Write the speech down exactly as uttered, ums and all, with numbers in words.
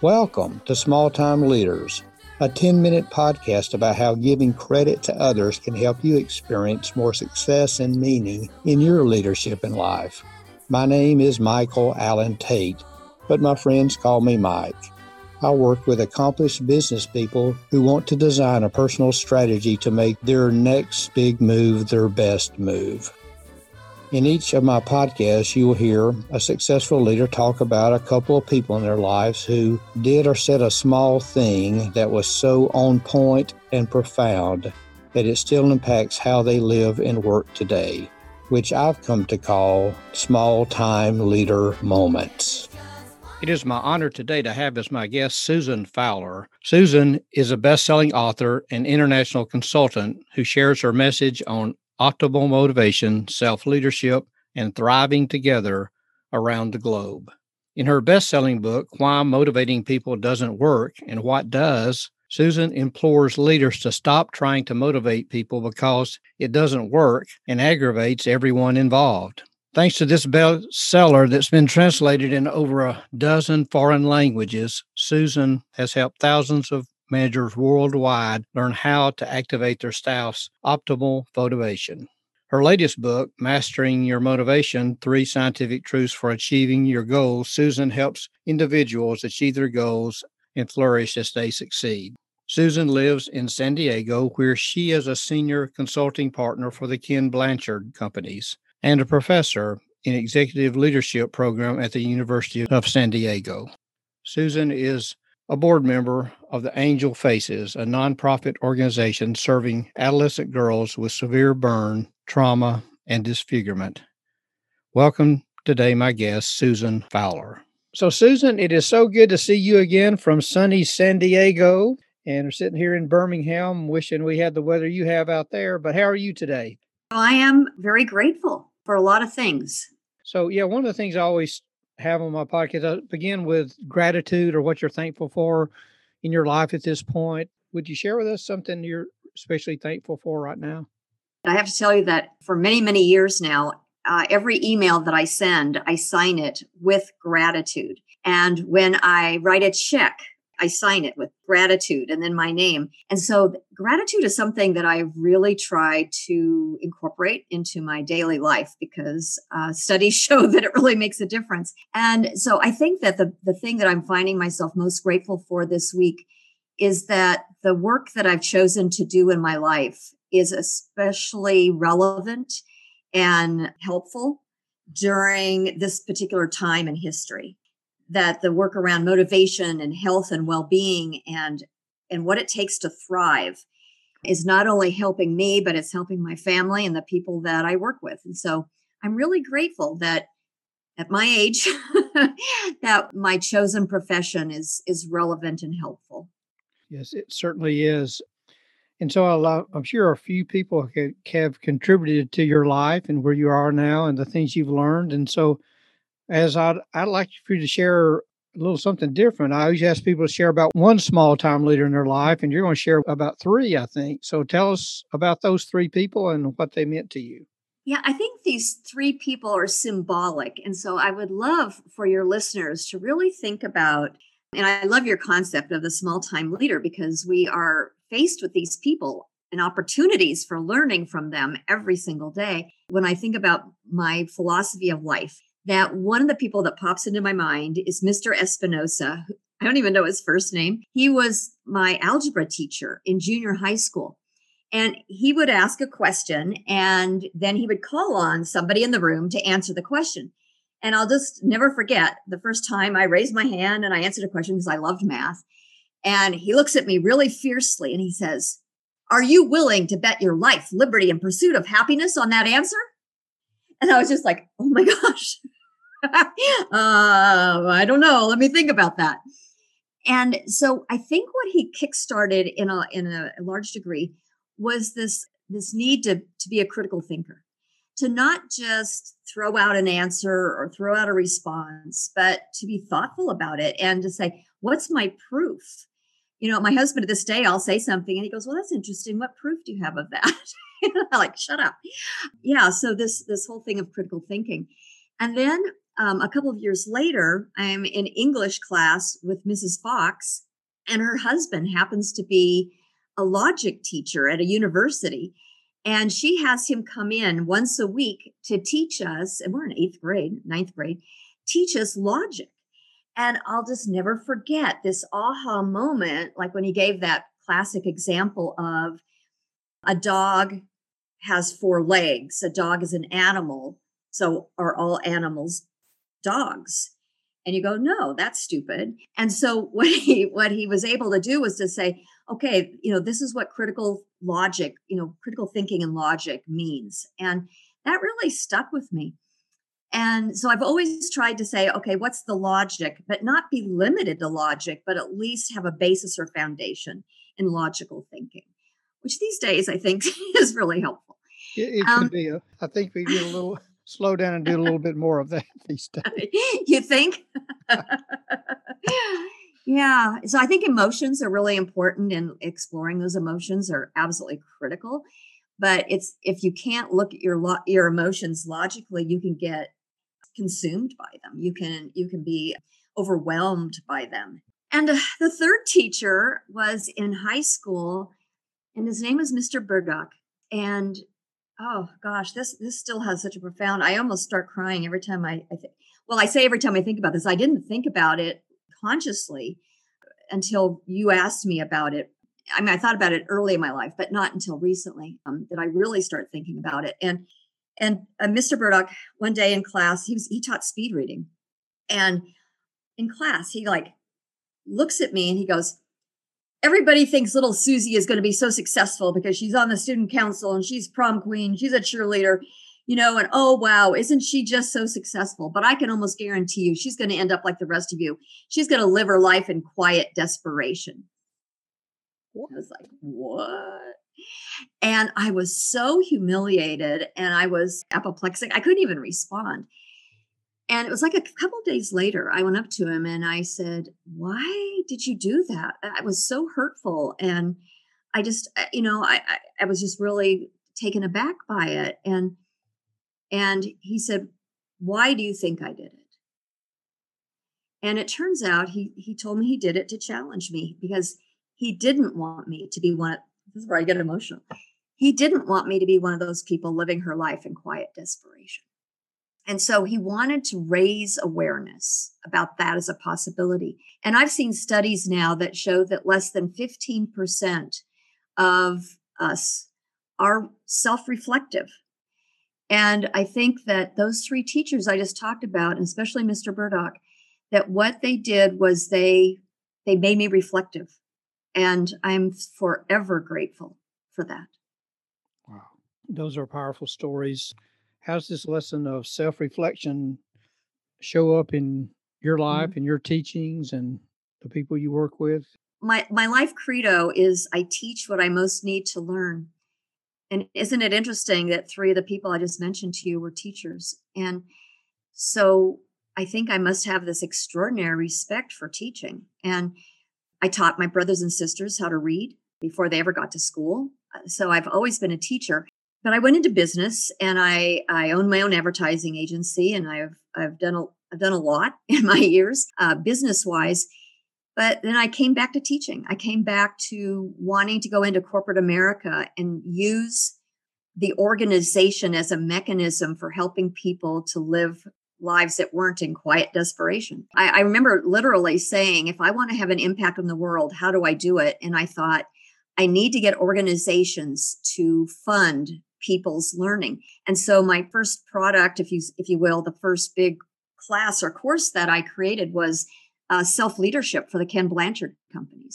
Welcome to Small Time Leaders, a ten-minute podcast about how giving credit to others can help you experience more success and meaning in your leadership in life. My name is Michael Allen Tate, but my friends call me Mike. I work with accomplished business people who want to design a personal strategy to make their next big move their best move. In each of my podcasts, you will hear a successful leader talk about a couple of people in their lives who did or said a small thing that was so on point and profound that it still impacts how they live and work today, which I've come to call small-time leader moments. It is my honor today to have as my guest Susan Fowler. Susan is a best-selling author and international consultant who shares her message on optimal motivation, self-leadership, and thriving together around the globe. In her best-selling book, Why Motivating People Doesn't Work and What Does, Susan implores leaders to stop trying to motivate people because it doesn't work and aggravates everyone involved. Thanks to this bestseller that's been translated in over a dozen foreign languages, Susan has helped thousands of managers worldwide learn how to activate their staff's optimal motivation. Her latest book, Mastering Your Motivation, Three Scientific Truths for Achieving Your Goals, Susan helps individuals achieve their goals and flourish as they succeed. Susan lives in San Diego, where she is a senior consulting partner for the Ken Blanchard Companies and a professor in executive leadership program at the University of San Diego. Susan is a board member of the Angel Faces, a nonprofit organization serving adolescent girls with severe burn, trauma, and disfigurement. Welcome today, my guest, Susan Fowler. So, Susan, it is so good to see you again from sunny San Diego. And we're sitting here in Birmingham, wishing we had the weather you have out there. But how are you today? I am very grateful for a lot of things. So, yeah, one of the things I always have on my podcast, I begin with gratitude or what you're thankful for in your life at this point. Would you share with us something you're especially thankful for right now? I have to tell you that for many, many years now, uh, every email that I send, I sign it with gratitude. And when I write a check, I sign it with gratitude and then my name. And so gratitude is something that I really try to incorporate into my daily life because uh, studies show that it really makes a difference. And so I think that the, the thing that I'm finding myself most grateful for this week is that the work that I've chosen to do in my life is especially relevant and helpful during this particular time in history. That the work around motivation and health and well-being and, and what it takes to thrive is not only helping me, but it's helping my family and the people that I work with. And so I'm really grateful that at my age, that my chosen profession is, is relevant and helpful. Yes, it certainly is. And so I'll, I'm sure a few people have contributed to your life and where you are now and the things you've learned. And so As I'd, I'd like for you to share a little something different. I always ask people to share about one small-time leader in their life, and you're going to share about three, I think. So tell us about those three people and what they meant to you. Yeah, I think these three people are symbolic. And so I would love for your listeners to really think about, and I love your concept of the small-time leader because we are faced with these people and opportunities for learning from them every single day. When I think about my philosophy of life, that one of the people that pops into my mind is Mister Espinosa. I don't even know his first name. He was my algebra teacher in junior high school. And he would ask a question and then he would call on somebody in the room to answer the question. And I'll just never forget the first time I raised my hand and I answered a question because I loved math. And he looks at me really fiercely and he says, "Are you willing to bet your life, liberty, and pursuit of happiness on that answer?" And I was just like, oh my gosh. uh, I don't know. Let me think about that. And so I think what he kickstarted in a in a large degree was this this need to to be a critical thinker, to not just throw out an answer or throw out a response, but to be thoughtful about it and to say, what's my proof? You know, my husband to this day, I'll say something and he goes, well, that's interesting. What proof do you have of that? I'm like, shut up. Yeah. So this, this whole thing of critical thinking. And then um, a couple of years later, I'm in English class with Missus Fox, and her husband happens to be a logic teacher at a university. And she has him come in once a week to teach us, and we're in eighth grade, ninth grade, teach us logic. And I'll just never forget this aha moment, like when he gave that classic example of a dog has four legs. A dog is an animal. So are all animals dogs? And you go, no, that's stupid. And so what he what he was able to do was to say, okay, you know, this is what critical logic, you know, critical thinking and logic means. And that really stuck with me. And so I've always tried to say, okay, what's the logic, but not be limited to logic, but at least have a basis or foundation in logical thinking, which these days I think is really helpful. It, it Um, could be. A, I think we need a little slow down and do a little bit more of that these days. You think? Yeah. So I think emotions are really important, and exploring those emotions are absolutely critical. But it's if you can't look at your lo- your emotions logically, you can get consumed by them. You can you can be overwhelmed by them. And uh, the third teacher was in high school, and his name was Mister Burdock. And oh gosh, this this still has such a profound. I almost start crying every time I, I think. Well, I say every time I think about this. I didn't think about it consciously until you asked me about it. I mean, I thought about it early in my life, but not until recently um, did I really start thinking about it. And and uh, Mister Burdock, one day in class, he was he taught speed reading, and in class, he like looks at me and he goes, everybody thinks little Susie is going to be so successful because she's on the student council and she's prom queen, she's a cheerleader, you know, and oh, wow, isn't she just so successful? But I can almost guarantee you she's going to end up like the rest of you. She's going to live her life in quiet desperation. I was like, what? And I was so humiliated and I was apoplectic. I couldn't even respond. And it was like a couple of days later, I went up to him and I said, why did you do that? I was so hurtful. And I just, you know, I, I, I was just really taken aback by it. And, and he said, why do you think I did it? And it turns out he, he told me he did it to challenge me because he didn't want me to be one of, this is where I get emotional. He didn't want me to be one of those people living her life in quiet desperation. And so he wanted to raise awareness about that as a possibility. And I've seen studies now that show that less than fifteen percent of us are self-reflective. And I think that those three teachers I just talked about, and especially Mister Burdock, that what they did was they they made me reflective. And I'm forever grateful for that. Wow. Those are powerful stories. How's this lesson of self-reflection show up in your life Mhm. and your teachings and the people you work with? My my life credo is I teach what I most need to learn. And isn't it interesting that three of the people I just mentioned to you were teachers? And so I think I must have this extraordinary respect for teaching. And I taught my brothers and sisters how to read before they ever got to school. Uh, So I've always been a teacher. But I went into business and I, I own my own advertising agency, and I've I've done a I've done a lot in my years, uh, business wise. But then I came back to teaching. I came back to wanting to go into corporate America and use the organization as a mechanism for helping people to live lives that weren't in quiet desperation. I, I remember literally saying, if I want to have an impact on the world, how do I do it? And I thought, I need to get organizations to fund people's learning. And so my first product, if you if you will, the first big class or course that I created was uh, self-leadership for the Ken Blanchard companies.